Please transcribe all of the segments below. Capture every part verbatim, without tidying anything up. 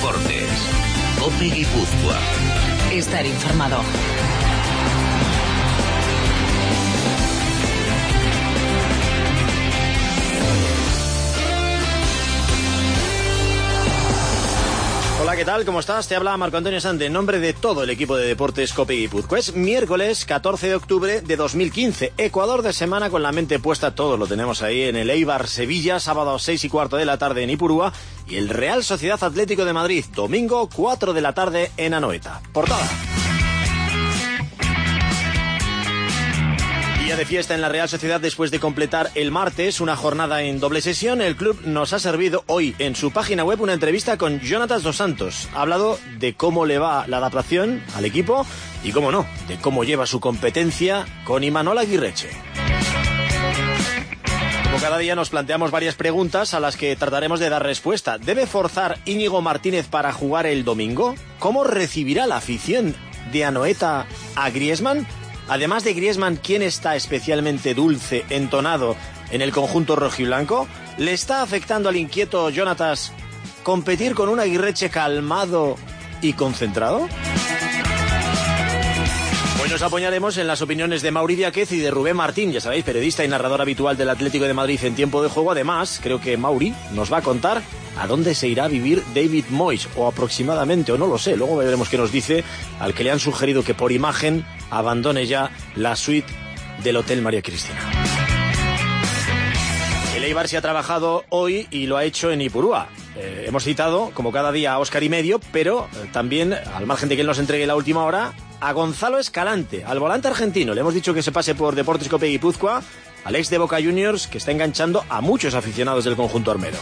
Deportes. COPE Guipúzcoa. Estar informado. Hola, ¿qué tal? ¿Cómo estás? Te habla Marco Antonio Sande en nombre de todo el equipo de Deportes COPE Guipúzcoa. Es miércoles catorce de octubre de dos mil quince. Ecuador de semana con la mente puesta, todos lo tenemos ahí en el Eibar Sevilla, sábado seis y cuarto de la tarde en Ipurúa, y el Real Sociedad Atlético de Madrid, domingo cuatro de la tarde en Anoeta. Portada. Día de fiesta en la Real Sociedad después de completar el martes una jornada en doble sesión. El club nos ha servido hoy en su página web una entrevista con Jonatas dos Santos. Ha hablado de cómo le va la adaptación al equipo y, cómo no, de cómo lleva su competencia con Imanol Aguirreche. Como cada día nos planteamos varias preguntas a las que trataremos de dar respuesta. ¿Debe forzar Íñigo Martínez para jugar el domingo? ¿Cómo recibirá la afición de Anoeta a Griezmann? Además de Griezmann, ¿quién está especialmente dulce, entonado en el conjunto rojiblanco? ¿Le está afectando al inquieto Jonatas competir con un Aguirreche calmado y concentrado? Hoy nos apoyaremos en las opiniones de Mauri Diáquez y de Rubén Martín, ya sabéis, periodista y narrador habitual del Atlético de Madrid en tiempo de juego. Además, creo que Mauri nos va a contar a dónde se irá a vivir David Moyes, o aproximadamente, o no lo sé, luego veremos qué nos dice, al que le han sugerido que por imagen abandone ya la suite del Hotel María Cristina. El Eibar se ha trabajado hoy y lo ha hecho en Ipurúa. Eh, hemos citado, como cada día, a Óscar y Medio, pero eh, también, al margen de que él nos entregue la última hora, a Gonzalo Escalante, al volante argentino. Le hemos dicho que se pase por Deportes COPE Guipúzcoa, al ex de Boca Juniors, que está enganchando a muchos aficionados del conjunto armero.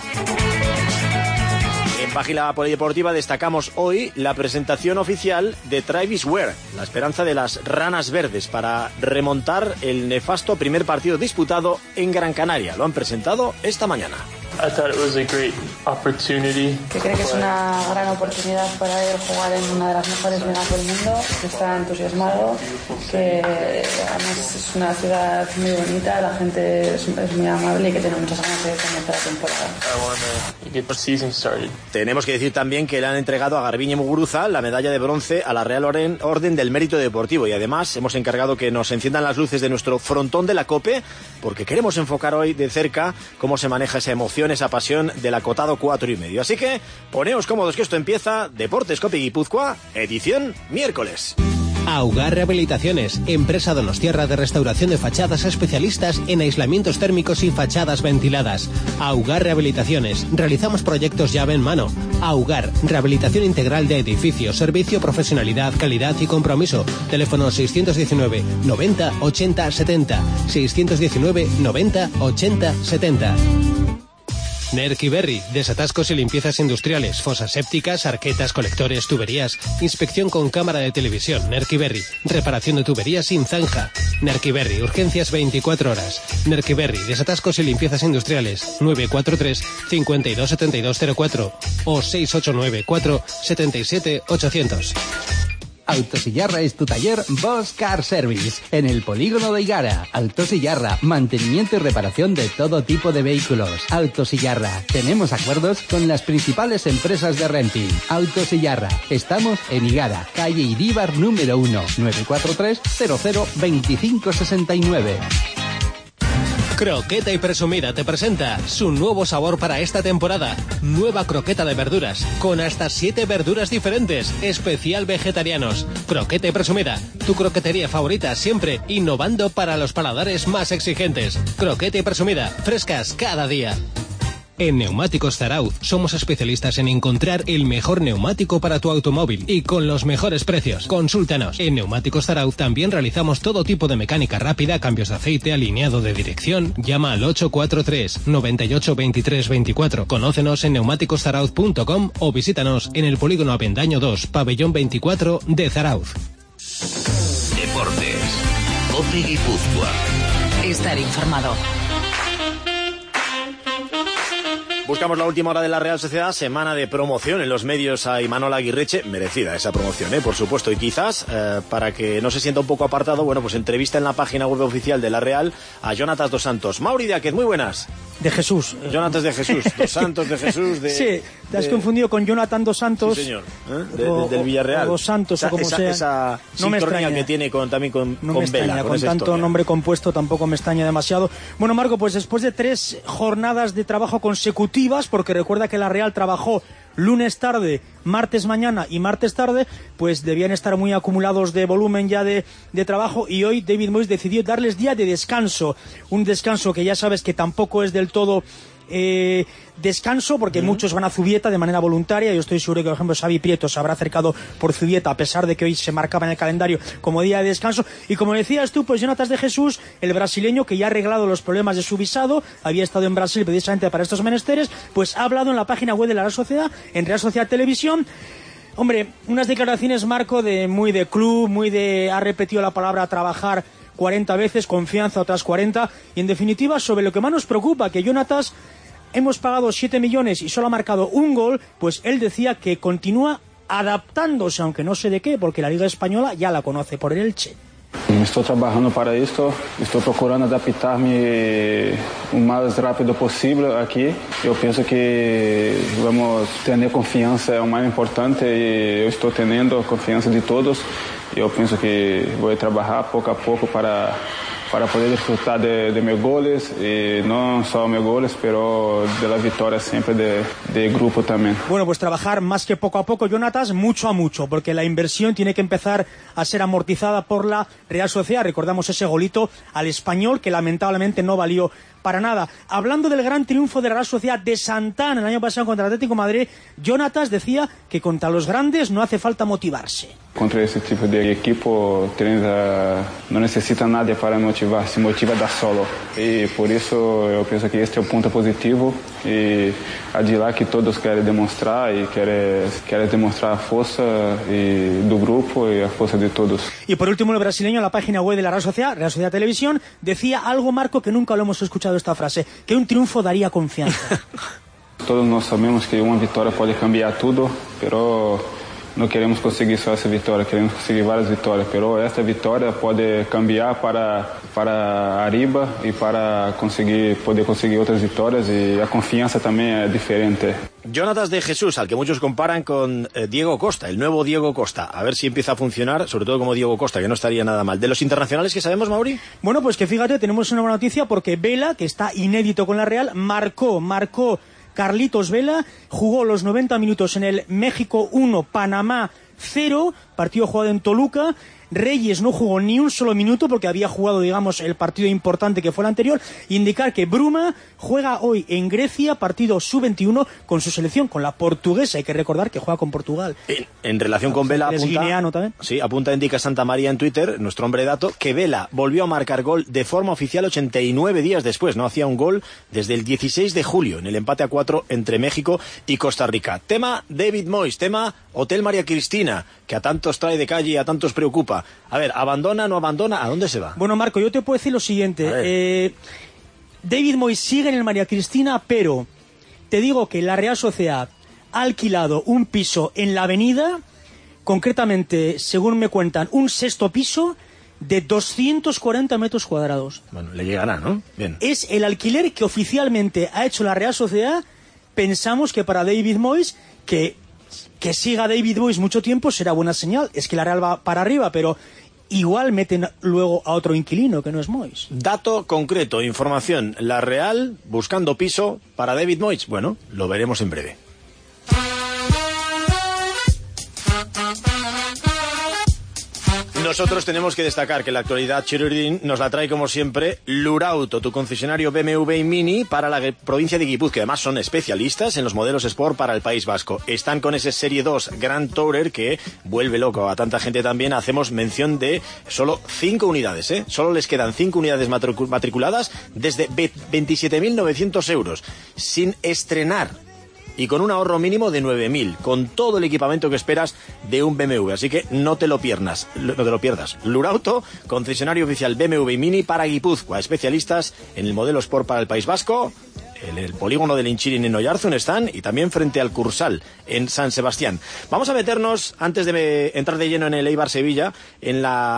En página polideportiva destacamos hoy la presentación oficial de Travis Ware, la esperanza de las ranas verdes para remontar el nefasto primer partido disputado en Gran Canaria. Lo han presentado esta mañana. I thought it was a great opportunity. Que cree que es una gran oportunidad para él jugar en una de las mejores ligas del mundo, que está entusiasmado, que además es una ciudad muy bonita, la gente es, es muy amable y que tiene muchas ganas de comenzar la temporada. I want to get the season started. Tenemos que decir también que le han entregado a Garbiñe Muguruza la medalla de bronce a la Real Orden, Orden del Mérito Deportivo, y además hemos encargado que nos enciendan las luces de nuestro frontón de la COPE, porque queremos enfocar hoy de cerca cómo se maneja esa emoción, esa pasión del acotado cuatro y medio. Así que poneos cómodos que esto empieza. Deportes COPE Guipúzcoa, edición miércoles. Augar Rehabilitaciones, empresa donostiarra de restauración de fachadas, especialistas en aislamientos térmicos y fachadas ventiladas. Augar Rehabilitaciones, realizamos proyectos llave en mano. Augar, rehabilitación integral de edificios, servicio, profesionalidad, calidad y compromiso. Teléfono seiscientos diecinueve noventa ochenta setenta, seiscientos diecinueve noventa ochenta setenta. Nerky Berry, desatascos y limpiezas industriales, fosas sépticas, arquetas, colectores, tuberías, inspección con cámara de televisión. Nerky Berry, reparación de tuberías sin zanja. Nerky Berry, urgencias veinticuatro horas. Nerky Berry, desatascos y limpiezas industriales, nueve cuatro tres cinco dos siete dos cero cuatro o seis ocho nueve cuatro siete siete ochocientos. Autosillarra es tu taller Bosch Car Service, en el polígono de Higuera. Autosillarra, mantenimiento y reparación de todo tipo de vehículos. Autosillarra, tenemos acuerdos con las principales empresas de renting. Autosillarra, estamos en Higuera, calle Iríbar número uno, nueve cuatro tres cero cero veinticinco sesenta y nueve. Croqueta y Presumida te presenta su nuevo sabor para esta temporada. Nueva croqueta de verduras, con hasta siete verduras diferentes, especial vegetarianos. Croqueta y Presumida, tu croquetería favorita siempre, innovando para los paladares más exigentes. Croqueta y Presumida, frescas cada día. En Neumáticos Zarauz somos especialistas en encontrar el mejor neumático para tu automóvil y con los mejores precios. Consúltanos. En Neumáticos Zarauz también realizamos todo tipo de mecánica rápida, cambios de aceite, alineado de dirección. Llama al ocho cuatro tres noventa y ocho veintitrés veinticuatro. Conócenos en neumáticos zarauz punto com o visítanos en el Polígono Avendaño dos, pabellón veinticuatro de Zarauz. Deportes COPE Guipúzcoa. Estar informado. Buscamos la última hora de la Real Sociedad, semana de promoción en los medios a Imanol Aguirreche, merecida esa promoción, ¿eh? Por supuesto, y quizás, eh, para que no se sienta un poco apartado, bueno, pues entrevista en la página web oficial de la Real a Jonatas dos Santos. Mauri Diáquez, muy buenas. De Jesús. Jonatas de Jesús, Dos Santos de Jesús. De, sí, te has de... confundido con Jonathan Dos Santos. Sí, señor. ¿Eh? De, o, de, del Villarreal. O Dos Santos, esa, o como esa, sea. Esa no me extraña que tiene con, también con, no con me extraña, Vela, con, con tanto historia. nombre compuesto tampoco me extraña demasiado. Bueno, Marco, pues después de tres jornadas de trabajo consecutivas, porque recuerda que la Real trabajó lunes tarde, martes mañana y martes tarde, pues debían estar muy acumulados de volumen ya de, de trabajo, y hoy David Moyes decidió darles día de descanso, un descanso que ya sabes que tampoco es del todo eh, descanso, porque uh-huh. muchos van a Zubieta de manera voluntaria. Yo estoy seguro que, por ejemplo, Xavi Prieto se habrá acercado por Zubieta, a pesar de que hoy se marcaba en el calendario como día de descanso. Y como decías tú, pues Jonatas de Jesús, el brasileño que ya ha arreglado los problemas de su visado, había estado en Brasil precisamente para estos menesteres, pues ha hablado en la página web de la Real Sociedad, en Real Sociedad Televisión. Hombre, unas declaraciones, Marco, de muy de club, muy de... ha repetido la palabra trabajar cuarenta veces, confianza otras cuarenta, y en definitiva sobre lo que más nos preocupa, que Jonatas, hemos pagado siete millones y solo ha marcado un gol, pues él decía que continúa adaptándose, aunque no sé de qué, porque la Liga Española ya la conoce por el Elche. Estou trabalhando para isso, estou procurando adaptar-me o mais rápido possível aqui. Eu penso que vamos ter confiança é o mais importante, e eu estou tendo a confiança de todos. Eu penso que vou trabalhar pouco a pouco para para poder disfrutar de, de meus goles, y no solo meus goles, pero de la victoria siempre de, de grupo también. Bueno, pues trabajar más que poco a poco, Jonatas, mucho a mucho, porque la inversión tiene que empezar a ser amortizada por la Real Sociedad. Recordamos ese golito al Español que lamentablemente no valió para nada. Hablando del gran triunfo de la Real Sociedad de Santana el año pasado contra el Atlético de Madrid, Jonatas decía que contra los grandes no hace falta motivarse. Contra ese tipo de equipo no necesita nadie para motivar, se motiva da solo. Y por eso yo pienso que este es un punto positivo, y allí lá que todos quieren demostrar y quieren, quieren demostrar la fuerza del grupo y la fuerza de todos. Y por último, el brasileño, en la página web de la Real Sociedad, Real Sociedad Televisión, decía algo, Marco, que nunca lo hemos escuchado esta frase, que un triunfo daría confianza. Todos nós sabemos que uma vitória pode cambiar tudo, pero não queremos conseguir só essa vitória, queremos conseguir várias vitórias, pero esta vitória pode cambiar para para arriba e para conseguir poder conseguir outras vitórias, e a confiança também é diferente. Jonatas de Jesús, al que muchos comparan con eh, Diego Costa, el nuevo Diego Costa. A ver si empieza a funcionar, sobre todo como Diego Costa, que no estaría nada mal. ¿De los internacionales que sabemos, Mauri? Bueno, pues que fíjate, tenemos una buena noticia, porque Vela, que está inédito con la Real, marcó, marcó Carlitos Vela, jugó los noventa minutos en el México uno, Panamá cero, partido jugado en Toluca. Reyes no jugó ni un solo minuto porque había jugado, digamos, el partido importante que fue el anterior. Indicar que Bruma juega hoy en Grecia, partido sub veintiuno con su selección, con la portuguesa. Hay que recordar que juega con Portugal. En, en relación con Vela, es apunta, guineano también. Sí, apunta Indica Santa María en Twitter, nuestro hombre dato, que Vela volvió a marcar gol de forma oficial ochenta y nueve días después. No hacía un gol desde el dieciséis de julio, en el empate a cuatro entre México y Costa Rica. Tema David Moyes, tema Hotel María Cristina, que a tantos trae de calle y a tantos preocupa. A ver, ¿abandona, no abandona? ¿A dónde se va? Bueno, Marco, yo te puedo decir lo siguiente. Eh, David Moyes sigue en el María Cristina, pero te digo que la Real Sociedad ha alquilado un piso en la avenida, concretamente, según me cuentan, un sexto piso de doscientos cuarenta metros cuadrados. Bueno, le llegará, ¿no? Bien. Es el alquiler que oficialmente ha hecho la Real Sociedad. Pensamos que para David Moyes, que... que siga David Moyes mucho tiempo será buena señal. Es que la Real va para arriba, pero igual meten luego a otro inquilino que no es Moyes. Dato concreto, información. La Real buscando piso para David Moyes. Bueno, lo veremos en breve. Nosotros tenemos que destacar que la actualidad Chirurdín nos la trae como siempre Lurauto, tu concesionario B M W y Mini para la provincia de Guipúzcoa, que además son especialistas en los modelos Sport para el País Vasco. Están con ese Serie dos Grand Tourer que vuelve loco a tanta gente también. Hacemos mención de solo cinco unidades, ¿eh? Solo les quedan cinco unidades matriculadas desde veintisiete mil novecientos euros, sin estrenar. Y con un ahorro mínimo de nueve mil, con todo el equipamiento que esperas de un B M W. Así que no te lo pierdas, no te lo pierdas. Lurauto, concesionario oficial B M W y Mini para Guipúzcoa, especialistas en el modelo Sport para el País Vasco, en el polígono del Inchirin en Oyarzun están, y también frente al Cursal en San Sebastián. Vamos a meternos, antes de entrar de lleno en el Eibar Sevilla, en la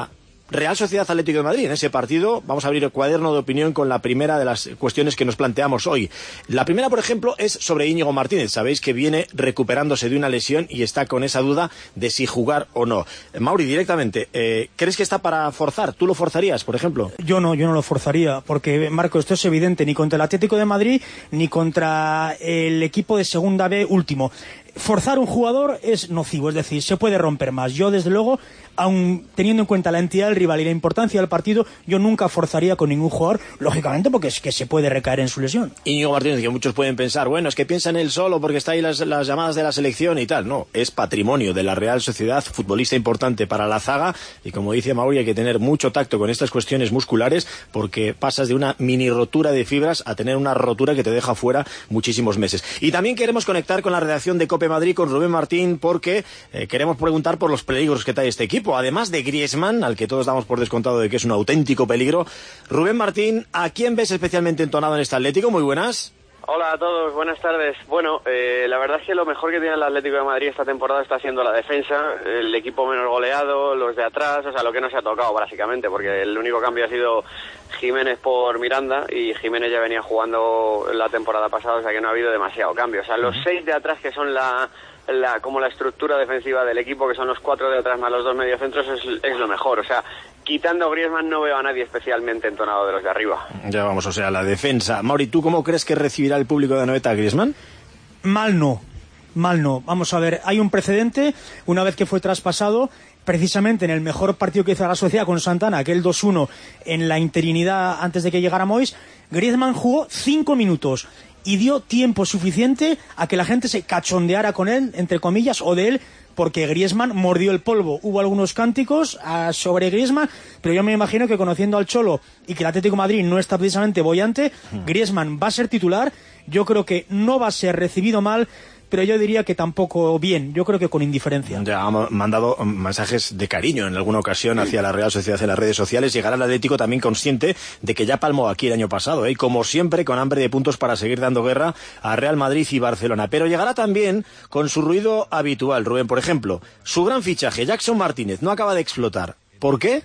Real Sociedad Atlético de Madrid. En ese partido vamos a abrir el cuaderno de opinión con la primera de las cuestiones que nos planteamos hoy. La primera, por ejemplo, es sobre Íñigo Martínez. Sabéis que viene recuperándose de una lesión y está con esa duda de si jugar o no. Mauri, directamente, eh, ¿crees que está para forzar? ¿Tú lo forzarías, por ejemplo? Yo no, yo no lo forzaría, porque, Marco, esto es evidente, ni contra el Atlético de Madrid, ni contra el equipo de Segunda B último. Forzar un jugador es nocivo, es decir, se puede romper más. Yo, desde luego, aun teniendo en cuenta la entidad del rival y la importancia del partido, yo nunca forzaría con ningún jugador, lógicamente porque es que se puede recaer en su lesión. Íñigo Martínez, que muchos pueden pensar, bueno, es que piensa en él solo porque está ahí las, las llamadas de la selección y tal. No, es patrimonio de la Real Sociedad, futbolista importante para la zaga, y como dice Mauri, hay que tener mucho tacto con estas cuestiones musculares porque pasas de una mini rotura de fibras a tener una rotura que te deja fuera muchísimos meses. Y también queremos conectar con la redacción de COPE Madrid, con Rubén Martín, porque eh, queremos preguntar por los peligros que trae este equipo. Además de Griezmann, al que todos damos por descontado de que es un auténtico peligro. Rubén Martín, ¿a quién ves especialmente entonado en este Atlético? Muy buenas. Hola a todos, buenas tardes. Bueno, eh, la verdad es que lo mejor que tiene el Atlético de Madrid esta temporada está siendo la defensa, el equipo menos goleado, los de atrás, o sea, lo que no se ha tocado básicamente, porque el único cambio ha sido Jiménez por Miranda, y Jiménez ya venía jugando la temporada pasada, o sea que no ha habido demasiado cambio. O sea, los seis de atrás, que son la... La, como la estructura defensiva del equipo, que son los cuatro de atrás más los dos mediocentros, es, es lo mejor. O sea, quitando Griezmann no veo a nadie especialmente entonado de los de arriba. Ya vamos, o sea, la defensa. Mauri, ¿tú cómo crees que recibirá el público de Anoeta a Griezmann? Mal no, mal no. Vamos a ver, hay un precedente, una vez que fue traspasado, precisamente en el mejor partido que hizo la Sociedad con Santana, aquel dos uno en la interinidad antes de que llegara Mois, Griezmann jugó cinco minutos. Y dio tiempo suficiente a que la gente se cachondeara con él, entre comillas, o de él, porque Griezmann mordió el polvo. Hubo algunos cánticos uh, sobre Griezmann, pero yo me imagino que, conociendo al Cholo y que el Atlético de Madrid no está precisamente boyante, Griezmann va a ser titular. Yo creo que no va a ser recibido mal, pero yo diría que tampoco bien, yo creo que con indiferencia. Ya ha mandado mensajes de cariño en alguna ocasión hacia la Real Sociedad en las redes sociales. Llegará al Atlético también consciente de que ya palmó aquí el año pasado, ¿eh? Y como siempre, con hambre de puntos para seguir dando guerra a Real Madrid y Barcelona. Pero llegará también con su ruido habitual, Rubén. Por ejemplo, su gran fichaje, Jackson Martínez, no acaba de explotar. ¿Por qué?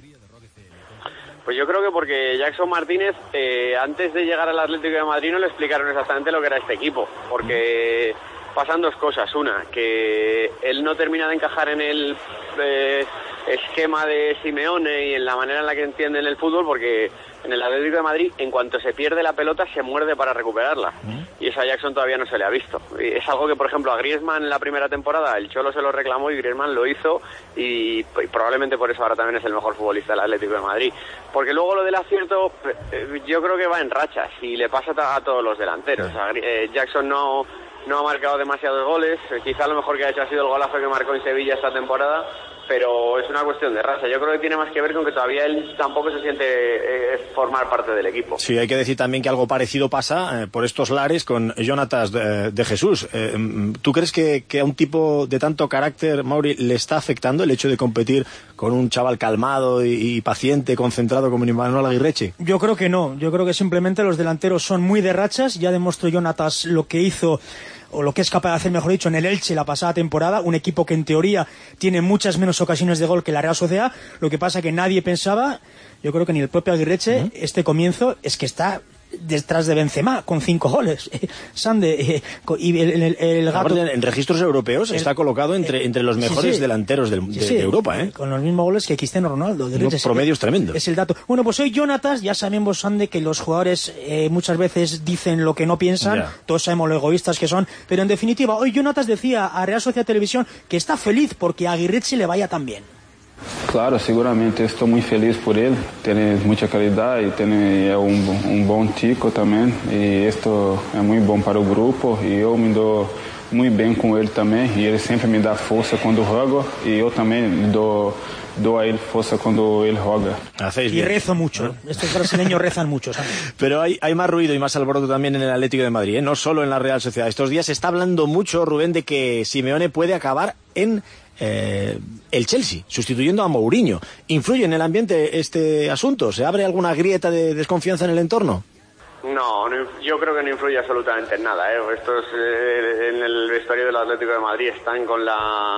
Pues yo creo que porque Jackson Martínez, eh, antes de llegar al Atlético de Madrid, no le explicaron exactamente lo que era este equipo, porque pasan dos cosas. Una, que él no termina de encajar en el eh, esquema de Simeone y en la manera en la que entienden el fútbol, porque en el Atlético de Madrid, en cuanto se pierde la pelota, se muerde para recuperarla. Y eso a Jackson todavía no se le ha visto. Y es algo que, por ejemplo, a Griezmann en la primera temporada, el Cholo se lo reclamó y Griezmann lo hizo, y, y probablemente por eso ahora también es el mejor futbolista del Atlético de Madrid. Porque luego lo del acierto, eh, yo creo que va en rachas, y le pasa a todos los delanteros. O sea, eh, Jackson no... no ha marcado demasiados goles, quizá lo mejor que ha hecho ha sido el golazo que marcó en Sevilla esta temporada, pero es una cuestión de raza. Yo creo que tiene más que ver con que todavía él tampoco se siente eh, formar parte del equipo. Sí, hay que decir también que algo parecido pasa eh, por estos lares con Jonatas de, de Jesús. Eh, ¿Tú crees que, que a un tipo de tanto carácter, Mauri, le está afectando el hecho de competir con un chaval calmado y, y paciente, concentrado como Imanol Aguirreche? Yo creo que no, yo creo que simplemente los delanteros son muy de rachas. Ya demostró Jonatas lo que hizo, o lo que es capaz de hacer, mejor dicho, en el Elche la pasada temporada, un equipo que en teoría tiene muchas menos ocasiones de gol que la Real Sociedad. Lo que pasa que nadie pensaba, yo creo que ni el propio Aguirreche, uh-huh. este comienzo es que está detrás de Benzema con cinco goles. Sande eh, y el, el, el gato, en registros europeos el, está colocado entre, entre los mejores sí, sí. delanteros de, sí, de, sí, de Europa, ¿eh? Con los mismos goles que Cristiano Ronaldo. De Unos promedios tremendos. Es el dato. Bueno, pues hoy Jonatas, ya sabemos, Sande, que los jugadores eh, muchas veces dicen lo que no piensan, yeah. todos sabemos lo egoístas que son, pero en definitiva, hoy Jonatas decía a Real Sociedad Televisión que está feliz porque a Aguirreche le vaya tan bien. Claro, seguramente estou muito feliz por ele, tem muita qualidade, tem é um, um bom tico também, e isto é muito bom para o grupo, e eu me dou muito bem com ele também, e ele sempre me dá força quando jogo, e eu também dou dou a él fuerza cuando él juega. Y rezo mucho. ¿Eh? Estos brasileños rezan mucho, ¿sabes? Pero hay, hay más ruido y más alboroto también en el Atlético de Madrid, ¿eh? No solo en la Real Sociedad. Estos días se está hablando mucho, Rubén, de que Simeone puede acabar en eh, el Chelsea, sustituyendo a Mourinho. ¿Influye en el ambiente este asunto? ¿Se abre alguna grieta de desconfianza en el entorno? No, no, yo creo que no influye absolutamente en nada, ¿eh? Estos eh, en el vestuario del Atlético de Madrid están con la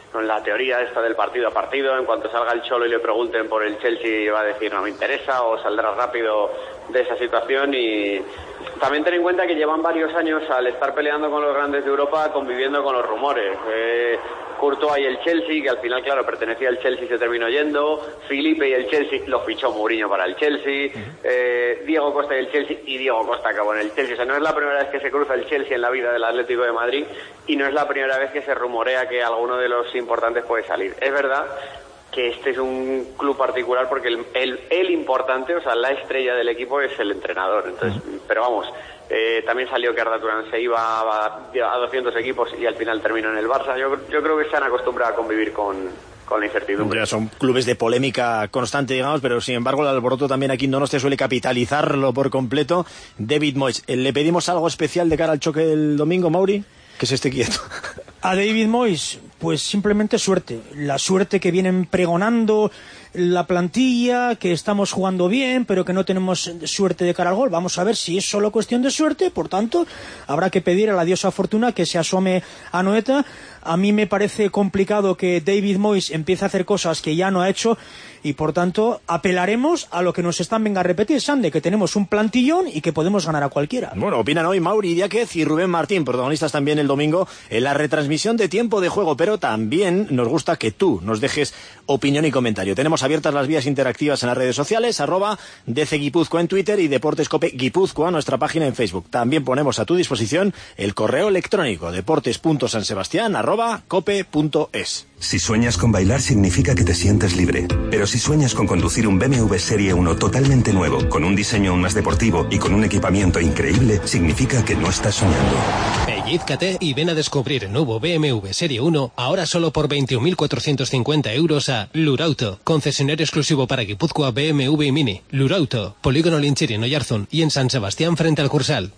con la teoría esta del partido a partido. En cuanto salga el Cholo y le pregunten por el Chelsea, va a decir no me interesa, o saldrá rápido de esa situación. Y también ten en cuenta que llevan varios años, al estar peleando con los grandes de Europa, conviviendo con los rumores. Eh, Courtois y el Chelsea, que al final, claro, pertenecía al Chelsea y se terminó yendo. Felipe y el Chelsea, lo fichó Mourinho para el Chelsea. Eh, Diego Costa y el Chelsea, y Diego Costa acabó en el Chelsea. O sea, no es la primera vez que se cruza el Chelsea en la vida del Atlético de Madrid, y no es la primera vez que se rumorea que alguno de los importantes puede salir. Es verdad que este es un club particular porque el, el, el importante, o sea, la estrella del equipo es el entrenador. Entonces, pero vamos, eh, también salió que Arda Turán se iba a, a doscientos equipos y al final terminó en el Barça. Yo, yo creo que se han acostumbrado a convivir con, con la incertidumbre. Son clubes de polémica constante, digamos, pero sin embargo el alboroto también aquí no nos te suele capitalizarlo por completo. David Moyes, ¿le pedimos algo especial de cara al choque del domingo, Mauri? Que se esté quieto. A David Moyes, pues simplemente suerte. La suerte que vienen pregonando la plantilla, que estamos jugando bien, pero que no tenemos suerte de cara al gol. Vamos a ver si es solo cuestión de suerte. Por tanto, habrá que pedir a la diosa Fortuna que se asome a Anoeta. A mí me parece complicado que David Moyes empiece a hacer cosas que ya no ha hecho, y por tanto apelaremos a lo que nos están venga a repetir, Sande, que tenemos un plantillón y que podemos ganar a cualquiera. Bueno, opinan hoy Mauri Diáquez y Rubén Martín, protagonistas también el domingo en la retransmisión de Tiempo de Juego, pero también nos gusta que tú nos dejes opinión y comentario. Tenemos abiertas las vías interactivas en las redes sociales, arroba D C Guipúzcoa en Twitter y Deportes Cope Guipúzcoa, nuestra página en Facebook. También ponemos a tu disposición el correo electrónico deportes.sansebastián arroba cope punto es. Si sueñas con bailar significa que te sientes libre. Pero si sueñas con conducir un B M W Serie uno totalmente nuevo, con un diseño aún más deportivo y con un equipamiento increíble, significa que no estás soñando. Pellízcate y ven a descubrir el nuevo B M W Serie uno, ahora solo por veintiún mil cuatrocientos cincuenta euros a Lurauto, concesionario exclusivo para Guipúzcoa, B M W y Mini. Lurauto, Polígono Linchiri en Oyarzún y en San Sebastián frente al Cursal.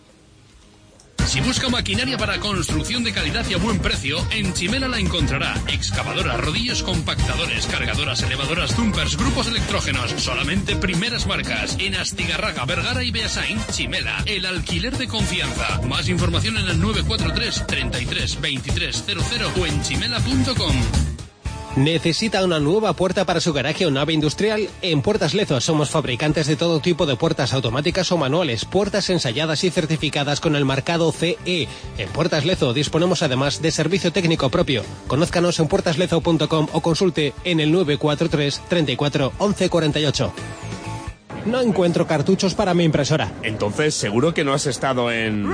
Si busca maquinaria para construcción de calidad y a buen precio, en Chimela la encontrará. Excavadoras, rodillos, compactadores, cargadoras, elevadoras, dumpers, grupos electrógenos. Solamente primeras marcas. En Astigarraga, Vergara y Beasain, Chimela, el alquiler de confianza. Más información en el nueve cuatro tres, treinta y tres, veintitrés cero cero o en chimela punto com. ¿Necesita una nueva puerta para su garaje o nave industrial? En Puertas Lezo somos fabricantes de todo tipo de puertas automáticas o manuales, puertas ensayadas y certificadas con el marcado C E. En Puertas Lezo disponemos además de servicio técnico propio. Conózcanos en puertas lezo punto com o consulte en el nueve cuatro tres, treinta y cuatro, once cuarenta y ocho. No encuentro cartuchos para mi impresora. Entonces, seguro que no has estado en...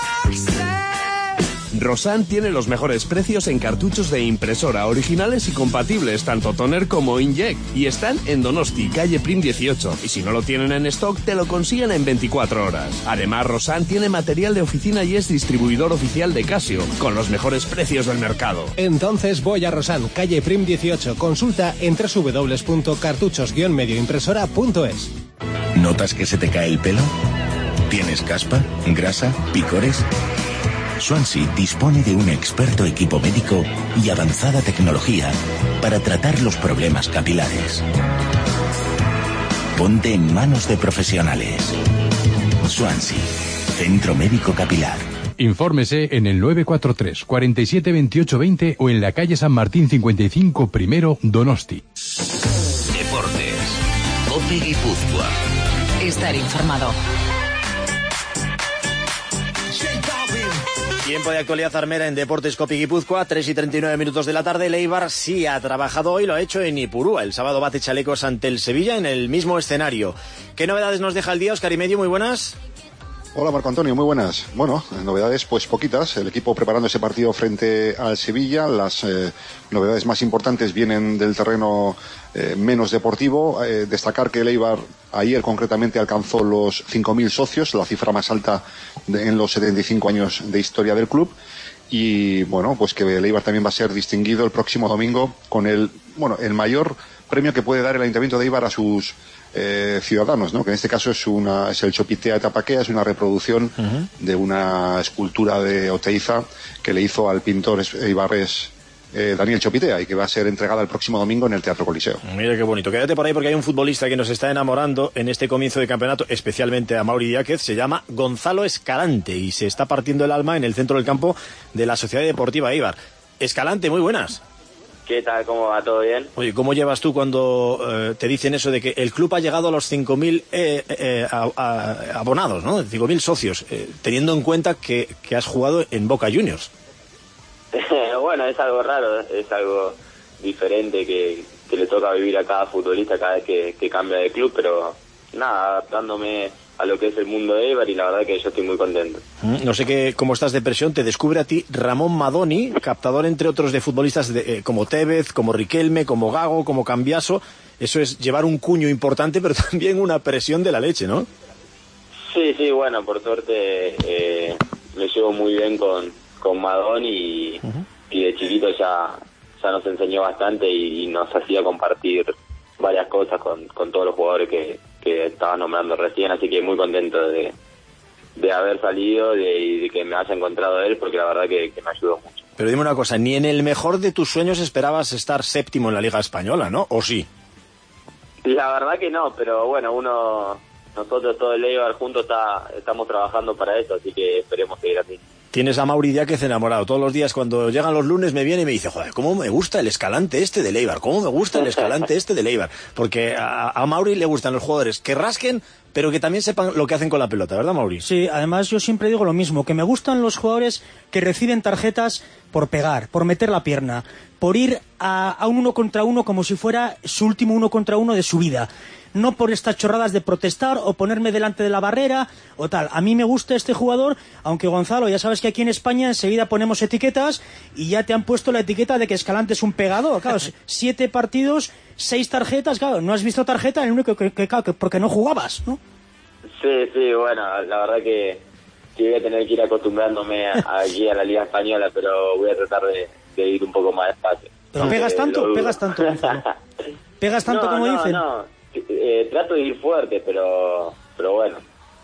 Rosan tiene los mejores precios en cartuchos de impresora originales y compatibles, tanto toner como inkjet, y están en Donosti, calle Prim dieciocho, y si no lo tienen en stock te lo consiguen en veinticuatro horas. Además, Rosan tiene material de oficina y es distribuidor oficial de Casio, con los mejores precios del mercado. Entonces voy a Rosan, calle Prim dieciocho, consulta en doble u doble u doble u punto cartuchos guion medio impresora punto es. ¿Notas que se te cae el pelo? ¿Tienes caspa, grasa, picores? Swansea dispone de un experto equipo médico y avanzada tecnología para tratar los problemas capilares. Ponte en manos de profesionales. Swansea, Centro Médico Capilar. Infórmese en el nueve cuatro tres, cuarenta y siete, veintiocho, veinte o en la calle San Martín cincuenta y cinco, primero, Donosti. Deportes. Cope Guipúzcoa. Estar informado. Tiempo de actualidad armera en Deportes Copi Guipúzcoa, tres y treinta y nueve minutos de la tarde. El Eibar sí ha trabajado hoy, lo ha hecho en Ipurúa. El sábado bate chalecos ante el Sevilla en el mismo escenario. ¿Qué novedades nos deja el día, Óscar y Medio? Muy buenas. Hola Marco Antonio, muy buenas. Bueno, novedades pues poquitas. El equipo preparando ese partido frente al Sevilla. Las eh, novedades más importantes vienen del terreno eh, menos deportivo. Eh, destacar que el Eibar ayer concretamente alcanzó los cinco mil socios, la cifra más alta de, en los setenta y cinco años de historia del club. Y bueno, pues que el Eibar también va a ser distinguido el próximo domingo con el, bueno, el mayor premio que puede dar el Ayuntamiento de Eibar a sus Eh, ciudadanos, ¿no? Que en este caso es una es el Chopitea de Tapaquea, es una reproducción uh-huh. de una escultura de Oteiza que le hizo al pintor eibarrés eh, Daniel Chopitea y que va a ser entregada el próximo domingo en el Teatro Coliseo. Mira qué bonito. Quédate por ahí porque hay un futbolista que nos está enamorando en este comienzo de campeonato, especialmente a Mauri Diáquez. Se llama Gonzalo Escalante y se está partiendo el alma en el centro del campo de la Sociedad Deportiva Eibar. Escalante, muy buenas. ¿Qué tal? ¿Cómo va? ¿Todo bien? Oye, ¿cómo llevas tú cuando eh, te dicen eso de que el club ha llegado a los cinco mil eh, eh, a, a, abonados, ¿no? cinco mil socios, eh, teniendo en cuenta que, que has jugado en Boca Juniors? Bueno, es algo raro, es algo diferente que, que le toca vivir a cada futbolista cada vez que, que cambia de club, pero nada, adaptándome a lo que es el mundo de Eibar y la verdad que yo estoy muy contento. No sé qué, cómo estás de presión, te descubre a ti Ramón Madoni, captador entre otros de futbolistas de, eh, como Tevez, como Riquelme, como Gago, como Cambiaso. Eso es llevar un cuño importante, pero también una presión de la leche, ¿no? Sí, sí, bueno, por suerte eh, me llevo muy bien con, con Madoni y, uh-huh. y de chiquito ya, ya nos enseñó bastante y, y nos hacía compartir varias cosas con, con todos los jugadores que, que estaba nombrando recién, así que muy contento de, de haber salido de, y de que me haya encontrado él, porque la verdad que, que me ayudó mucho. Pero dime una cosa, ni en el mejor de tus sueños esperabas estar séptimo en la Liga Española, ¿no? ¿O sí? La verdad que no, pero bueno, uno, nosotros todo el Eibar juntos está, estamos trabajando para eso, así que esperemos seguir así. Tienes a Mauri Diáquez enamorado. Todos los días cuando llegan los lunes me viene y me dice, joder, cómo me gusta el Escalante este de Eibar, cómo me gusta el Escalante este de Eibar. Porque a, a Mauri le gustan los jugadores que rasquen, pero que también sepan lo que hacen con la pelota, ¿verdad, Mauri? Sí, además yo siempre digo lo mismo, que me gustan los jugadores que reciben tarjetas por pegar, por meter la pierna, por ir a, a un uno contra uno como si fuera su último uno contra uno de su vida. No por estas chorradas de protestar o ponerme delante de la barrera o tal. A mí me gusta este jugador, aunque Gonzalo, ya sabes que aquí en España enseguida ponemos etiquetas y ya te han puesto la etiqueta de que Escalante es un pegador. Claro, siete partidos, seis tarjetas, claro, no has visto tarjeta, el único que, que, que, que porque no jugabas, ¿no? Sí, sí, bueno, la verdad que, que voy a tener que ir acostumbrándome a, aquí a la Liga Española, pero voy a tratar de, de ir un poco más despacio. ¿Pero pegas tanto? ¿Pegas tanto, Gonzalo? ¿Pegas tanto no, como no, dicen? No. Eh, trato de ir fuerte, pero pero bueno.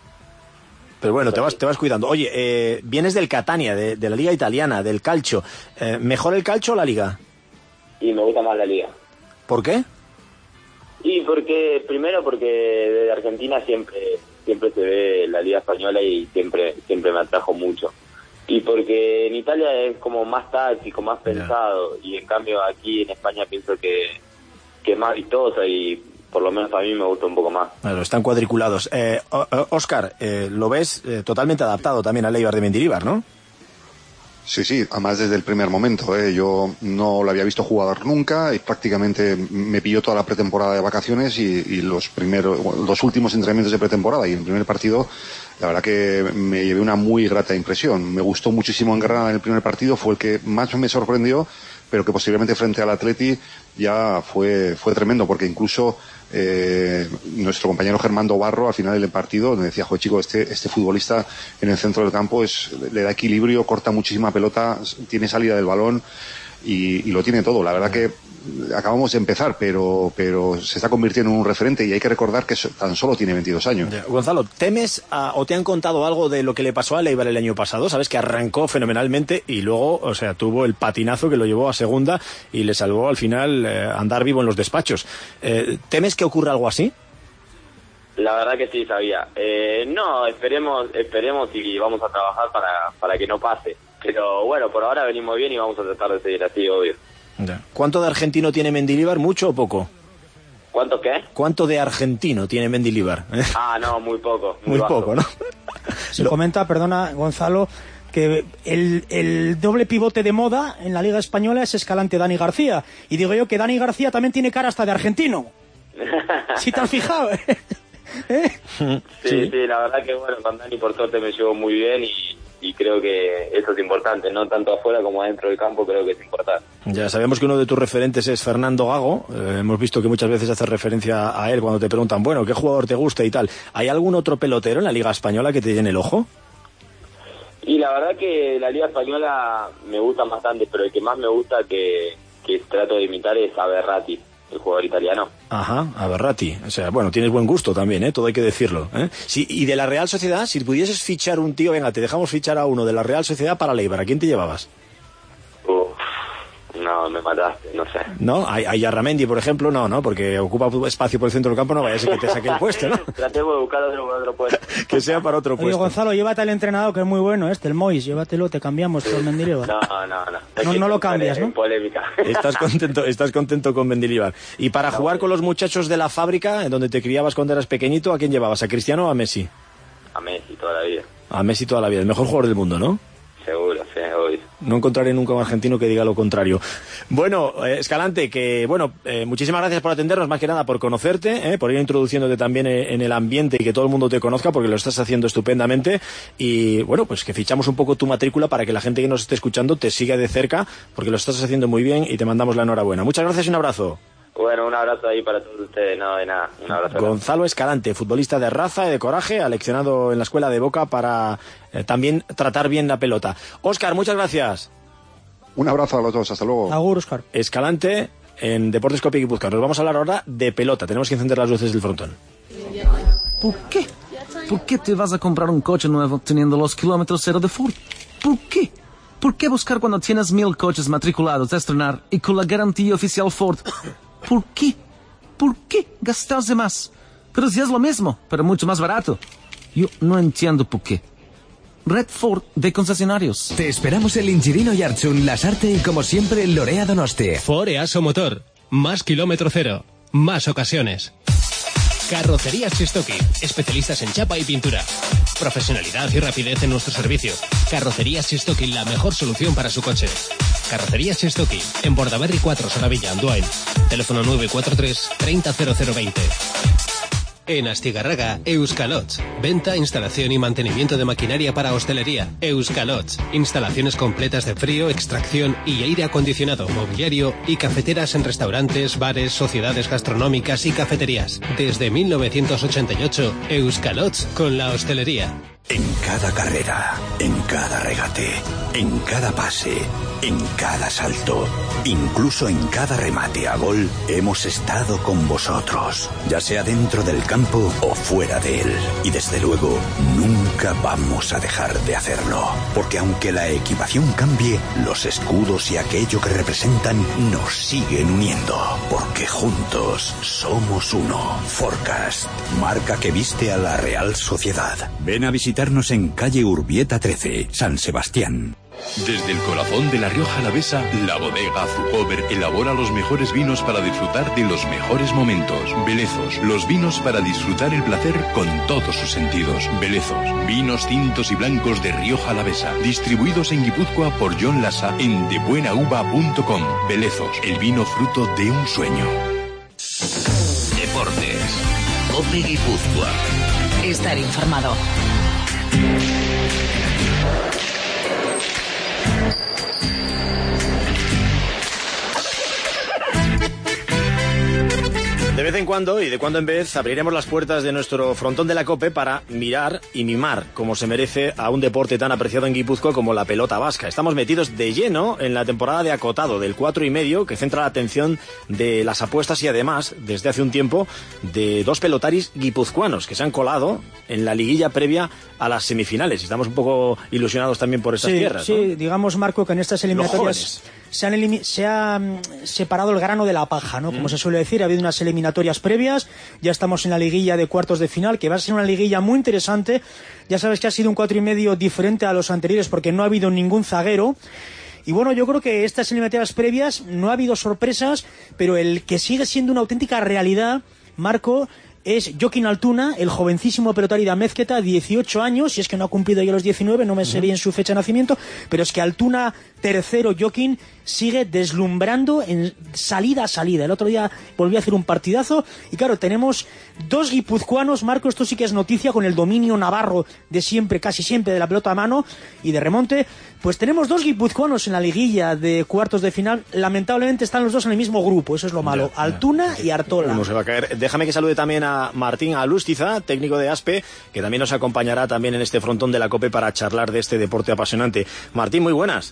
Pero bueno, te vas te vas cuidando. Oye, eh, vienes del Catania, de, de la Liga Italiana, del Calcio. Eh, ¿Mejor el Calcio o la Liga? Y me gusta más la Liga. ¿Por qué? Y porque, primero porque desde Argentina siempre siempre se ve la Liga Española y siempre siempre me atrajo mucho. Y porque en Italia es como más táctico, más pensado, y en cambio aquí en España pienso que, que es más vistosa y por lo menos a mí me gusta un poco más. Claro, están cuadriculados. Eh, Óscar, eh, lo ves eh, totalmente adaptado también al Eibar de Mendilibar, ¿no? Sí, sí, además desde el primer momento. ¿eh? Yo no lo había visto jugar nunca y prácticamente me pilló toda la pretemporada de vacaciones y, y los primeros, bueno, los últimos entrenamientos de pretemporada, y en el primer partido la verdad que me llevé una muy grata impresión. Me gustó muchísimo en Granada en el primer partido, fue el que más me sorprendió, pero que posiblemente frente al Atleti ya fue fue tremendo, porque incluso eh, nuestro compañero Germando Barro al final del partido me decía, joder chico, este este futbolista en el centro del campo es le da equilibrio, corta muchísima pelota, tiene salida del balón y, y lo tiene todo. La verdad que acabamos de empezar, pero pero se está convirtiendo en un referente y hay que recordar que so, tan solo tiene veintidós años. Ya. Gonzalo, ¿temes a, o te han contado algo de lo que le pasó a Eibar el año pasado? Sabes que arrancó fenomenalmente y luego, o sea, tuvo el patinazo que lo llevó a segunda y le salvó al final eh, andar vivo en los despachos. Eh, ¿Temes que ocurra algo así? La verdad que sí, sabía. Eh, no, esperemos esperemos y vamos a trabajar para, para que no pase. Pero bueno, por ahora venimos bien y vamos a tratar de seguir así, obvio. ¿Cuánto de argentino tiene Mendilibar? ¿Mucho o poco? ¿Cuánto qué? ¿Cuánto de argentino tiene Mendilibar? Ah, no, muy poco. Muy, muy poco, ¿no? Se Lo... comenta, perdona, Gonzalo, que el, el doble pivote de moda en la Liga Española es Escalante Dani García. Y digo yo que Dani García también tiene cara hasta de argentino. ¿Sí te has fijado? ¿Eh? Sí, sí, sí, la verdad que bueno, con Dani por suerte me llevo muy bien y... y creo que eso es importante, no tanto afuera como adentro del campo, creo que es importante. Ya sabemos que uno de tus referentes es Fernando Gago, eh, hemos visto que muchas veces haces referencia a él cuando te preguntan, bueno, ¿qué jugador te gusta y tal? ¿Hay algún otro pelotero en la Liga Española que te llene el ojo? Y la verdad que la Liga Española me gusta bastante, pero el que más me gusta que, que trato de imitar es a Verratti, el jugador italiano. Ajá, a Verratti. O sea, bueno, tienes buen gusto también, ¿eh? Todo hay que decirlo, ¿eh? Sí, y de la Real Sociedad, si pudieses fichar un tío, venga, te dejamos fichar a uno de la Real Sociedad para el Eibar, ¿a quién te llevabas? Uf, no, no, me mataste, no sé. ¿No? Hay, hay Yarramendi, por ejemplo, no, ¿no? Porque ocupa espacio por el centro del campo, no vaya a ser que te saque el puesto, ¿no? Tratemos de buscar otro, otro puesto. Que sea para otro Oye, puesto. Gonzalo, llévate al entrenador, que es muy bueno, este, el Mois, llévatelo, te cambiamos por Mendilibar. No, no, no. No, no lo cambias, ¿no? Polémica. Estás contento, estás contento con Mendilibar. Y para no, jugar con los muchachos de la fábrica, en donde te criabas cuando eras pequeñito, ¿a quién llevabas? ¿A Cristiano o a Messi? A Messi toda la vida. A Messi toda la vida, el mejor jugador del mundo, ¿no? Seguro, sí, obvio. No encontraré nunca un argentino que diga lo contrario. Bueno, eh, Escalante, que bueno, eh, muchísimas gracias por atendernos, más que nada por conocerte, eh, por ir introduciéndote también en el ambiente y que todo el mundo te conozca, porque lo estás haciendo estupendamente. Y bueno, pues que fichamos un poco tu matrícula para que la gente que nos esté escuchando te siga de cerca, porque lo estás haciendo muy bien y te mandamos la enhorabuena. Muchas gracias y un abrazo. Bueno, un abrazo ahí para todos ustedes, no de nada, un abrazo. Gonzalo Escalante, futbolista de raza y de coraje, aleccionado en la escuela de Boca para eh, también tratar bien la pelota. Óscar, muchas gracias. Un abrazo a los dos, hasta luego. Agur, Óscar. Escalante en Deportes Cope Guipúzcoa. Nos vamos a hablar ahora de pelota, tenemos que encender las luces del frontón. ¿Por qué? ¿Por qué te vas a comprar un coche nuevo teniendo los kilómetros cero de Ford? ¿Por qué? ¿Por qué buscar cuando tienes mil coches matriculados a estrenar y con la garantía oficial Ford? ¿Por qué? ¿Por qué gastar de más? Pero si es lo mismo, pero mucho más barato. Yo no entiendo por qué. Red Ford de concesionarios. Te esperamos en Linchirino y Archun, Lasarte y como siempre Lorea Donosti. Ford Easo Motor. Más kilómetro cero. Más ocasiones. Carrocerías Chistoki. Especialistas en chapa y pintura. Profesionalidad y rapidez en nuestro servicio. Carrocerías Chistoki, la mejor solución para su coche. Carrocerías Chistoki. En Bordaberry cuatro, Soravilla, Andoain. Teléfono nueve cuatro tres, treinta cero cero veinte. En Astigarraga, Euskalot. Venta, instalación y mantenimiento de maquinaria para hostelería. Euskalot. Instalaciones completas de frío, extracción y aire acondicionado, mobiliario y cafeteras en restaurantes, bares, sociedades gastronómicas y cafeterías. Desde mil novecientos ochenta y ocho, Euskalot con la hostelería. En cada carrera, en cada regate, en cada pase, en cada salto, incluso en cada remate a gol, hemos estado con vosotros, ya sea dentro del campo o fuera de él. Y desde luego, nunca vamos a dejar de hacerlo, porque aunque la equipación cambie, los escudos y aquello que representan nos siguen uniendo, porque juntos somos uno. Forecast, marca que viste a la Real Sociedad. Ven a visitarnos en calle Urbieta trece, San Sebastián. Desde el corazón de La Rioja Alavesa, la bodega Zuhover elabora los mejores vinos para disfrutar de los mejores momentos. Belezos, los vinos para disfrutar el placer con todos sus sentidos. Belezos, vinos tintos y blancos de Rioja Alavesa, distribuidos en Guipúzcoa por John Lassa en de buena uva punto com. Belezos, el vino fruto de un sueño. Deportes. Cope Guipúzcoa. Estar informado. De vez en cuando y de cuando en vez abriremos las puertas de nuestro frontón de la COPE para mirar y mimar como se merece a un deporte tan apreciado en Guipúzcoa como la pelota vasca. Estamos metidos de lleno en la temporada de acotado del cuatro y medio, que centra la atención de las apuestas y además, desde hace un tiempo, de dos pelotaris guipuzcoanos que se han colado en la liguilla previa a las semifinales. Estamos un poco ilusionados también por estas sí, tierras, sí, ¿no? Digamos, Marco, que en estas eliminatorias se, han elimi- se ha um, separado el grano de la paja, ¿no? Como mm. se suele decir, ha habido unas eliminatorias previas, ya estamos en la liguilla de cuartos de final, que va a ser una liguilla muy interesante. Ya sabes que ha sido un cuatro y medio diferente a los anteriores porque no ha habido ningún zaguero. Y bueno, yo creo que estas eliminatorias previas no ha habido sorpresas, pero el que sigue siendo una auténtica realidad, Marco, es Jokin Altuna, el jovencísimo pelotari de Amezqueta, dieciocho años, y es que no ha cumplido ya los diecinueve, no me sé bien su fecha de nacimiento, pero es que Altuna, tercero, Jokin, sigue deslumbrando en salida a salida. El otro día volvió a hacer un partidazo, y claro, tenemos dos guipuzcoanos, Marco, esto sí que es noticia, con el dominio navarro de siempre, casi siempre, de la pelota a mano y de remonte. Pues tenemos dos guipuzcoanos en la liguilla de cuartos de final. Lamentablemente están los dos en el mismo grupo, eso es lo malo. Ya, Altuna ya. y Artola. ¿Cómo se va a caer? Déjame que salude también a Martín Alústiza, técnico de Aspe, que también nos acompañará también en este frontón de la COPE para charlar de este deporte apasionante. Martín, muy buenas.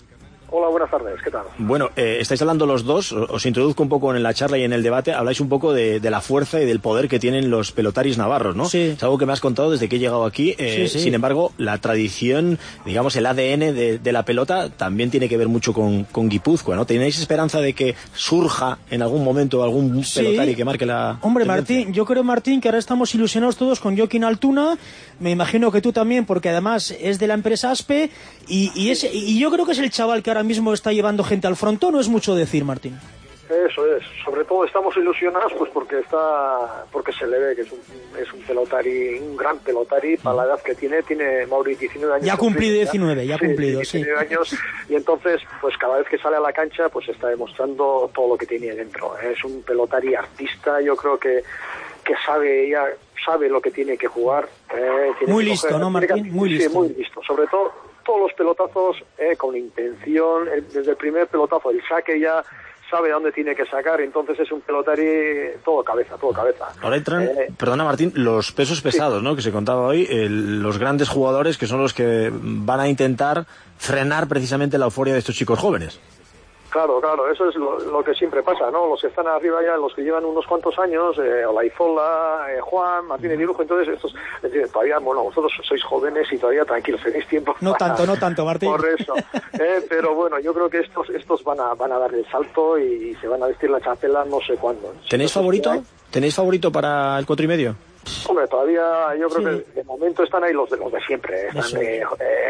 Hola, buenas tardes, ¿qué tal? Bueno, eh, estáis hablando los dos, os introduzco un poco en la charla y en el debate, habláis un poco de, de la fuerza y del poder que tienen los pelotaris navarros, ¿no? Sí. Es algo que me has contado desde que he llegado aquí, eh, sí, sí. Sin embargo, la tradición, digamos, el A D N de, de la pelota también tiene que ver mucho con, con Guipúzcoa, ¿no? ¿Tenéis esperanza de que surja en algún momento algún Sí. pelotari que marque la Hombre, tendencia? Martín, yo creo, Martín, que ahora estamos ilusionados todos con Joaquín Altuna, me imagino que tú también, porque además es de la empresa Aspe, y, y, es, y yo creo que es el chaval que ahora mismo está llevando gente al frontón, no es mucho decir, Martín. Eso es, sobre todo estamos ilusionados pues porque está, porque se le ve que es un, es un pelotari, un gran pelotari para la edad que tiene, tiene Mauri diecinueve años. Ya ha cumplido diecinueve, ya ha sí, cumplido, sí. diecinueve años, y entonces pues cada vez que sale a la cancha pues está demostrando todo lo que tiene dentro. Es un pelotari artista, yo creo que, que sabe ya sabe lo que tiene que jugar. Eh, tiene Muy que listo, coger, ¿no, Martín? que, Muy sí, listo. muy listo, sobre todo todos los pelotazos eh, con intención, el, desde el primer pelotazo, el saque ya sabe dónde tiene que sacar, entonces es un pelotari todo cabeza, todo cabeza. Ahora entran, Eh, perdona Martín, los pesos pesados, sí. ¿no? Que se contaba hoy, el, los grandes jugadores que son los que van a intentar frenar precisamente la euforia de estos chicos jóvenes. Claro, claro, eso es lo, lo que siempre pasa, ¿no? Los que están arriba ya, los que llevan unos cuantos años, eh, Olaizola, eh, Juan, Martínez Irujo, entonces estos, es decir, todavía, bueno, vosotros sois jóvenes y todavía tranquilos, tenéis tiempo. No para, tanto, no tanto, Martín. Por eso, eh, pero bueno, yo creo que estos estos van a van a dar el salto y se van a vestir la chapela no sé cuándo. ¿Tenéis Entonces, favorito? hay... ¿Tenéis favorito para el cuatro y medio? Hombre, todavía yo creo Sí. que de momento están ahí los de los de siempre. Están, Eso. eh,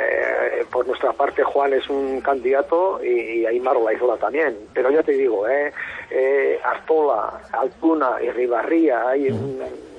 eh, por nuestra parte Juan es un candidato y, y Aimar Olaizola también. Pero ya te digo, eh, eh, Artola, Altuna y Ribarría, hay un,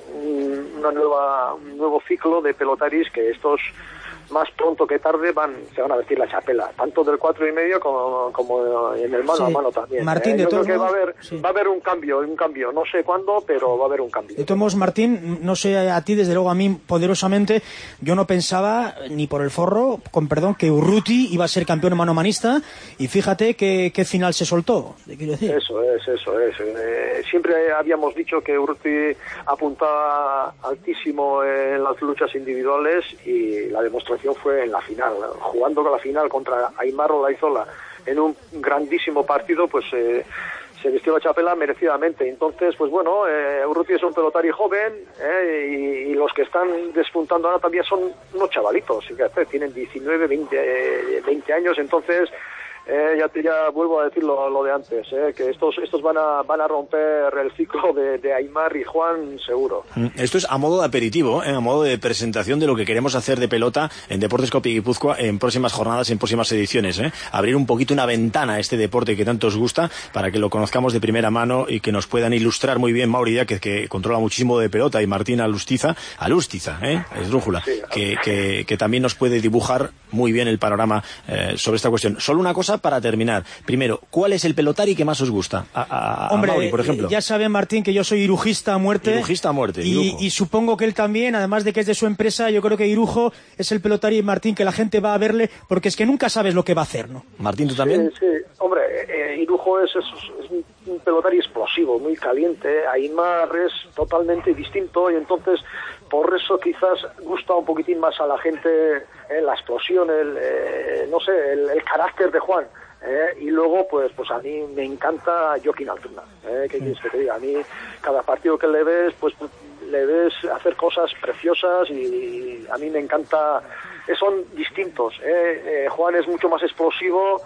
un, una nueva, un nuevo ciclo de pelotaris que estos más pronto que tarde van se van a vestir la chapela, tanto del cuatro y medio como, como en el mano Sí. a mano también. Martín, eh. de Yo creo todos que va a modos, haber sí. va a haber un cambio, un cambio, no sé cuándo, pero va a haber un cambio. De todos modos, Martín, no sé a ti, desde luego a mí, poderosamente, yo no pensaba, ni por el forro, con perdón, que Urruti iba a ser campeón manomanista, y fíjate qué, qué final se soltó, ¿te quiero decir? Eso es, eso es. Eh, siempre habíamos dicho que Urruti apuntaba altísimo en las luchas individuales y la demostración fue en la final. Jugando con la final contra Aimar Olaizola en un grandísimo partido, pues eh, se vistió la chapela merecidamente. Entonces, pues bueno, eh, Urruti es un pelotari joven eh, y, y los que están despuntando ahora también son unos chavalitos, fíjate, tienen diecinueve, veinte años, entonces... Eh, ya, te, ya vuelvo a decir lo, lo de antes, eh, que estos estos van a van a romper el ciclo de, de Aimar y Juan seguro. Esto es a modo de aperitivo, ¿eh? A modo de presentación de lo que queremos hacer de pelota en Deportes Copi Guipúzcoa en próximas jornadas, en próximas ediciones. ¿eh? Abrir un poquito una ventana a este deporte que tanto os gusta para que lo conozcamos de primera mano y que nos puedan ilustrar muy bien Mauri Díaz, que, que controla muchísimo de pelota, y Martín Alustiza, Alustiza, ¿eh? Esdrújula, Sí, que, que, que también nos puede dibujar muy bien el panorama eh, sobre esta cuestión. Solo una cosa para terminar. Primero, ¿cuál es el pelotari que más os gusta? A, a, Hombre, a Mauri, por ejemplo. ya sabe Martín que yo soy irujista a muerte. Irujista a muerte, y, Irujo. y supongo que él también, además de que es de su empresa, yo creo que Irujo es el pelotari, Martín, que la gente va a verle, porque es que nunca sabes lo que va a hacer, ¿no? Martín, ¿tú también? Sí, sí. Hombre, eh, Irujo es, es, es un, un pelotari explosivo, muy caliente. Aimar es totalmente distinto y entonces por eso quizás gusta un poquitín más a la gente eh, la explosión, el, eh, no sé, el, el carácter de Juan. Eh, y luego, pues pues a mí me encanta Joaquín Altuna. Eh, ¿Qué quieres que te diga? A mí, cada partido que le ves, pues le ves hacer cosas preciosas y a mí me encanta. Eh, son distintos. Eh, eh, Juan es mucho más explosivo,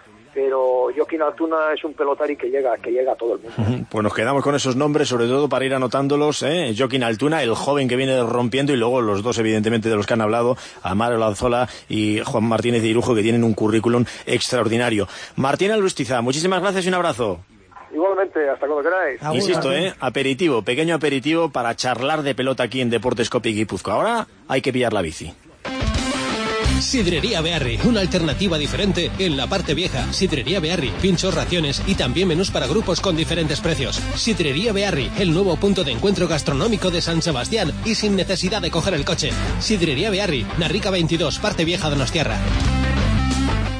pero Joaquín Altuna es un pelotari que llega que llega a todo el mundo. Pues nos quedamos con esos nombres, sobre todo para ir anotándolos, ¿eh? Joaquín Altuna, el joven que viene rompiendo, y luego los dos, evidentemente, de los que han hablado, Aimar Olaizola y Juan Martínez de Irujo, que tienen un currículum extraordinario. Martín Alustiza, muchísimas gracias y un abrazo. Igualmente, hasta cuando queráis. Insisto, ¿eh? Aperitivo, pequeño aperitivo para charlar de pelota aquí en Deportes Copi Guipúzcoa. Ahora hay que pillar la bici. Sidrería Bearri, una alternativa diferente en la parte vieja. Sidrería Bearri, pinchos, raciones y también menús para grupos con diferentes precios. Sidrería Bearri, el nuevo punto de encuentro gastronómico de San Sebastián y sin necesidad de coger el coche. Sidrería Bearri, Narrica veintidós, parte vieja de Donostiarra.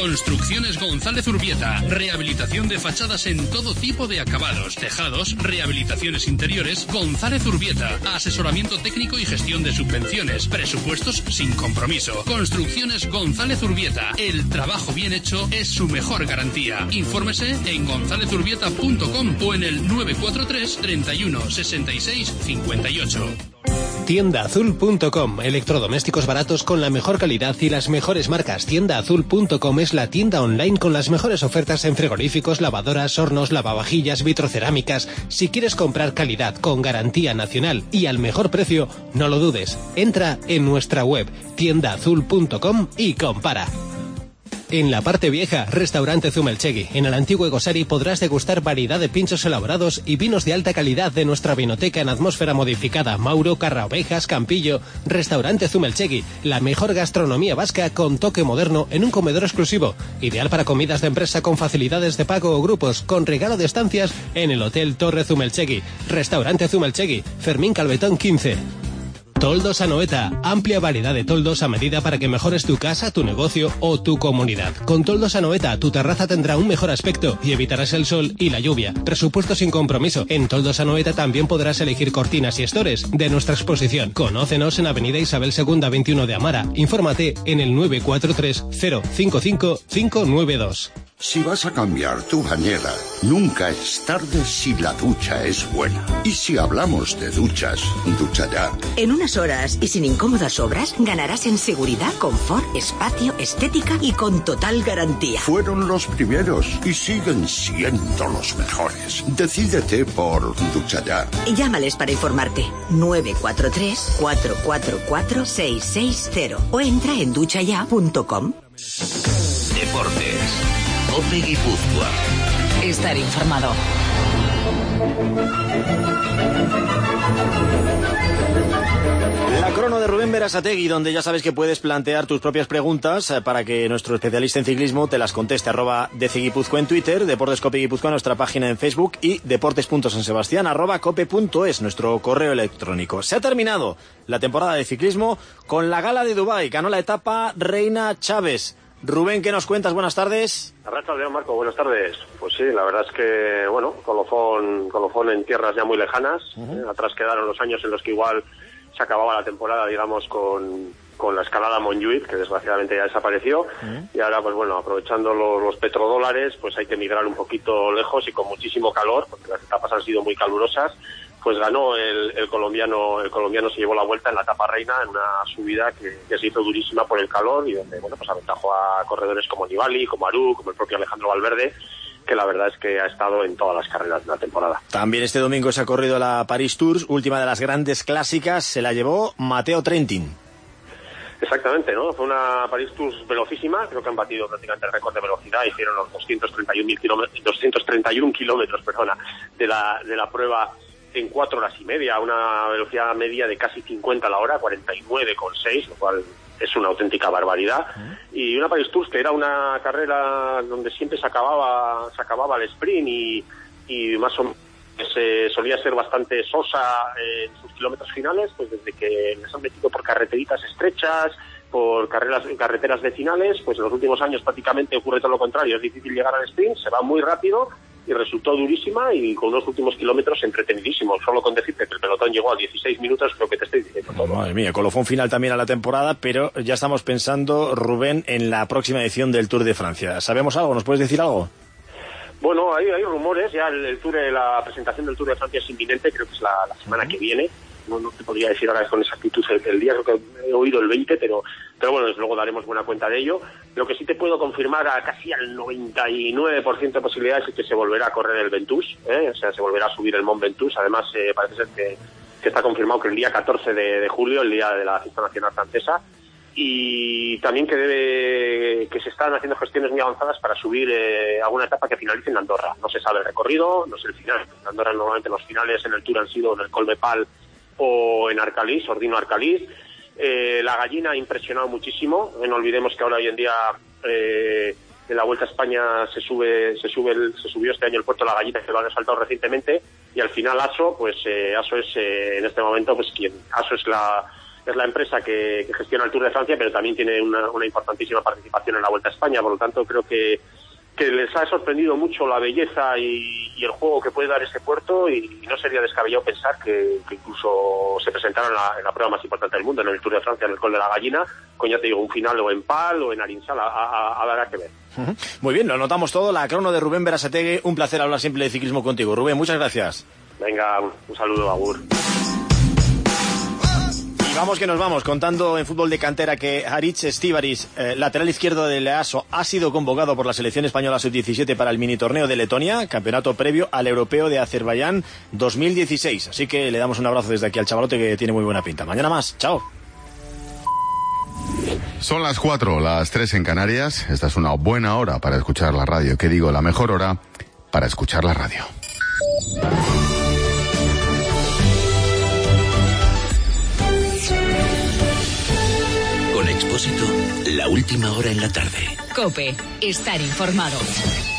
Construcciones González Urbieta. Rehabilitación de fachadas en todo tipo de acabados, tejados, rehabilitaciones interiores. González Urbieta. Asesoramiento técnico y gestión de subvenciones. Presupuestos sin compromiso. Construcciones González Urbieta. El trabajo bien hecho es su mejor garantía. Infórmese en gonzález urbieta punto com o en el nueve cuatro tres, treinta y uno, sesenta y seis, cincuenta y ocho. tienda azul punto com. Electrodomésticos baratos con la mejor calidad y las mejores marcas. tienda azul punto com es la tienda online con las mejores ofertas en frigoríficos, lavadoras, hornos, lavavajillas, vitrocerámicas. Si quieres comprar calidad con garantía nacional y al mejor precio, no lo dudes. Entra en nuestra web tienda azul punto com y compara. En la parte vieja, Restaurante Zumelchegui. En el antiguo Egosari podrás degustar variedad de pinchos elaborados y vinos de alta calidad de nuestra vinoteca en atmósfera modificada. Mauro, Carraovejas, Campillo. Restaurante Zumelchegui. La mejor gastronomía vasca con toque moderno en un comedor exclusivo. Ideal para comidas de empresa con facilidades de pago o grupos, con regalo de estancias en el Hotel Torre Zumelchegui. Restaurante Zumelchegui. Fermín Calvetón quince. Toldos Anoeta, amplia variedad de toldos a medida para que mejores tu casa, tu negocio o tu comunidad. Con Toldos Anoeta, tu terraza tendrá un mejor aspecto y evitarás el sol y la lluvia. Presupuesto sin compromiso. En Toldos Anoeta también podrás elegir cortinas y estores de nuestra exposición. Conócenos en Avenida Isabel segunda veintiuno de Amara. Infórmate en el nueve cuatro tres, cero cinco cinco, cinco nueve dos. Si vas a cambiar tu bañera, nunca es tarde si la ducha es buena. Y si hablamos de duchas, Ducha Ya. En unas horas y sin incómodas obras, ganarás en seguridad, confort, espacio, estética y con total garantía. Fueron los primeros y siguen siendo los mejores. Decídete por Ducha Ya. Llámales para informarte. nueve cuatro tres, cuatro cuatro cuatro, seis seis cero o entra en ducha ya punto com. Deportes. COPE Guipúzcoa. Estar informado. La crono de Rubén Berasategui, donde ya sabes que puedes plantear tus propias preguntas eh, para que nuestro especialista en ciclismo te las conteste. Arroba DCGuipuzcoa en Twitter, Deportes Cope Guipúzcoa, nuestra página en Facebook y deportes.sansebastián arroba cope punto es, nuestro correo electrónico. Se ha terminado la temporada de ciclismo con la gala de Dubái. Ganó la etapa Reina Chávez. Rubén, ¿qué nos cuentas? Buenas tardes. Arrachaldeón, Marco, buenas tardes. Pues sí, la verdad es que, bueno, colofón, colofón en tierras ya muy lejanas. Uh-huh. eh, atrás quedaron los años en los que igual se acababa la temporada, digamos, con, con la escalada Montjuïc, que desgraciadamente ya desapareció. Uh-huh. Y ahora, pues bueno, aprovechando los, los petrodólares, pues hay que migrar un poquito lejos y con muchísimo calor, porque las etapas han sido muy calurosas. Pues ganó el, el colombiano, el colombiano se llevó la vuelta en la etapa reina, en una subida que, que se hizo durísima por el calor y donde, bueno, pues aventajó a corredores como Nibali, como Aru, como el propio Alejandro Valverde, que la verdad es que ha estado en todas las carreras de la temporada. También este domingo se ha corrido la Paris Tours, última de las grandes clásicas, se la llevó Matteo Trentin. Exactamente, ¿no? Fue una Paris Tours velocísima, creo que han batido prácticamente el récord de velocidad, hicieron los doscientos treinta y uno kilómetros, doscientos treinta y uno kilómetros, perdona, de la, de la prueba en cuatro horas y media, una velocidad media de casi cincuenta a la hora, cuarenta y nueve coma seis, lo cual es una auténtica barbaridad. Uh-huh. Y una Paris Tours que era una carrera donde siempre se acababa se acababa el sprint y, y más o menos se solía ser bastante sosa en sus kilómetros finales, pues desde que les han metido por carreteritas estrechas, por carreras, carreteras vecinales, pues en los últimos años prácticamente ocurre todo lo contrario, es difícil llegar al sprint, se va muy rápido y resultó durísima y con unos últimos kilómetros entretenidísimos. Solo con decirte que el pelotón llegó a dieciséis minutos, creo que te estoy diciendo todo. Madre mía, colofón final también a la temporada, pero ya estamos pensando, Rubén, en la próxima edición del Tour de Francia. ¿Sabemos algo? ¿Nos puedes decir algo? Bueno, hay, hay rumores, ya el, el Tour, la presentación del Tour de Francia es inminente, creo que es la, la semana que viene. No, no te podría decir ahora con exactitud el, el día, creo que he oído el veinte, pero, pero bueno, desde luego daremos buena cuenta de ello. Lo que sí te puedo confirmar a casi al noventa y nueve por ciento de posibilidades es que se volverá a correr el Ventoux, ¿eh? O sea, se volverá a subir el Mont Ventoux. Además, eh, parece ser que, que está confirmado que el día catorce de, de julio, el día de la fiesta nacional francesa, y también que debe que se están haciendo gestiones muy avanzadas para subir eh, alguna etapa que finalice en Andorra. No se sabe el recorrido, no sé el final. En Andorra normalmente los finales en el Tour han sido en el Col de Pal o en Arcalís, Ordino Arcalís. Eh, la Gallina ha impresionado muchísimo. No olvidemos que ahora hoy en día eh, en la Vuelta a España se sube, se sube, el, se subió este año el Puerto de la Gallina, que lo han asfaltado recientemente, y al final Aso, pues eh, Aso es eh, en este momento, pues quien Aso es la es la empresa que, que gestiona el Tour de Francia, pero también tiene una, una importantísima participación en la Vuelta a España. Por lo tanto, creo que, que les ha sorprendido mucho la belleza y, y el juego que puede dar ese puerto, y, y no sería descabellado pensar que, que incluso se presentaron en la, en la prueba más importante del mundo, en el Tour de Francia, en el Col de la Gallina, con, ya te digo, un final o en Pal o en Arinsal, a, a, a dar a que ver. Muy bien, lo anotamos todo. La crono de Rubén Berasategui. Un placer hablar siempre de ciclismo contigo. Rubén, muchas gracias. Venga, un, un saludo, agur. Y vamos que nos vamos, contando en fútbol de cantera que Haritz Estivaris, eh, lateral izquierdo del EASO, ha sido convocado por la selección española sub diecisiete para el mini torneo de Letonia, campeonato previo al europeo de Azerbaiyán dos mil dieciséis. Así que le damos un abrazo desde aquí al chavalote, que tiene muy buena pinta. Mañana más, chao. Son las cuatro, las tres en Canarias. Esta es una buena hora para escuchar la radio. ¿Qué digo? La mejor hora para escuchar la radio. Con Expósito, la última hora en la tarde. COPE, estar informado.